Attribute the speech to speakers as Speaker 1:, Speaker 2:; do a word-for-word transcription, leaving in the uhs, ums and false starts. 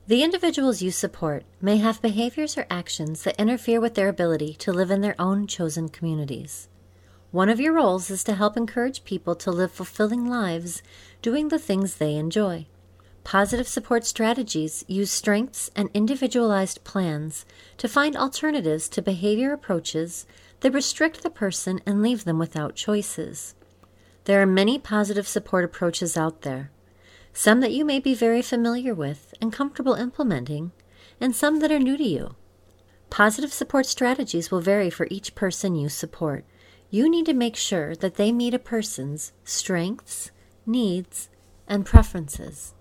Speaker 1: The individuals you support may have behaviors or actions that interfere with their ability to live in their own chosen communities. One of your roles is to help encourage people to live fulfilling lives doing the things they enjoy. Positive support strategies use strengths and individualized plans to find alternatives to behavior approaches that restrict the person and leave them without choices. There are many positive support approaches out there, some that you may be very familiar with and comfortable implementing, and some that are new to you. Positive support strategies will vary for each person you support. You need to make sure that they meet a person's strengths, needs, and preferences.